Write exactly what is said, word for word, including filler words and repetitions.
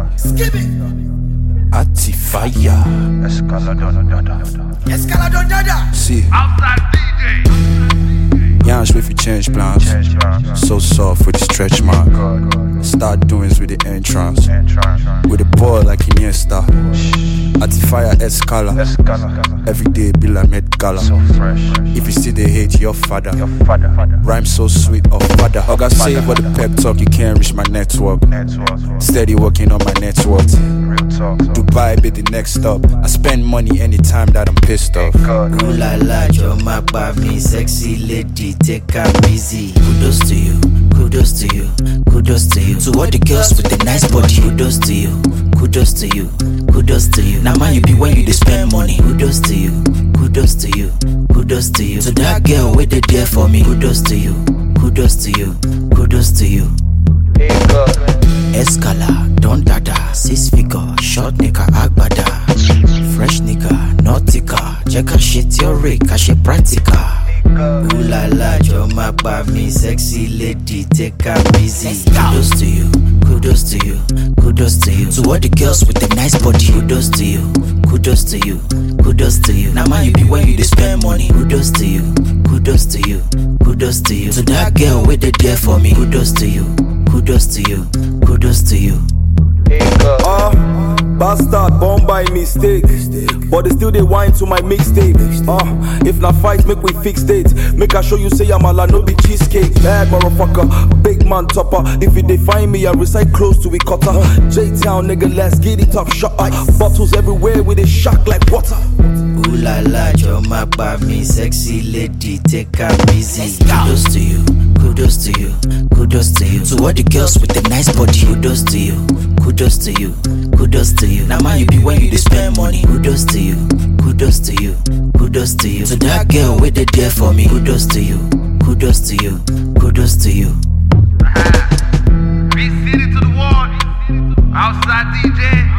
Skip it. Atifaya. Escaladon Dada. See. Outside D J. Yans with you change plans. So soft with the stretch mark. Start doings with the entrance. With the ball like Iniesta. Atifaya Escala. Every day be like Met Gala. If you see they hate your father. Rhyme so sweet of father. I got saved for the pep talk. You can't reach my network. Steady working on my net worth. Dubai be the next stop. I spend money anytime that I'm pissed off. Ooh la la, you're my me, sexy lady, take her easy. Kudos to you, kudos to you, kudos to you. To all the girls with the nice body, kudos to you, kudos to you, kudos to you. Now man you be when you dey spend money, kudos to you, kudos to you, kudos to you. To that girl wait they there for me, kudos to you, kudos to you, kudos to you. Escala, Don Dada, six figure, short nigga, agbada. Fresh nigga, nautica, check her shit your rig, cash it practical. Ooh la la, you're my me, sexy lady, take her easy. Kudos to you, kudos to you, kudos to you. To all the girls with the nice body, kudos to you, kudos to you, kudos to you. Now man you be when you dey spend money, kudos to you, kudos to you, kudos to you. To that girl wait they there for me, kudos to you, kudos to you, kudos to you. Uh, bastard born by mistake, but they still they whine to my mixtape. Uh, if not fight, make we fix date. Make I show you say I'm a la no be cheesecake. Bad motherfucker, big man topper. If you define me, I recite close to it cutter. J-Town nigga, let's get it up shot. Bottles everywhere with a shock like water. Ooh la la, you're my me, sexy lady, take her easy. Kudos to you, kudos to you, kudos to you. To all the girls with the nice body, kudos to you, kudos to you, kudos to you. Now man you be when you dey spend money, kudos to you, kudos to you, kudos to you. To that girl wait they there for me, kudos to you, kudos to you, kudos to you. B City to the wall. Outside D J.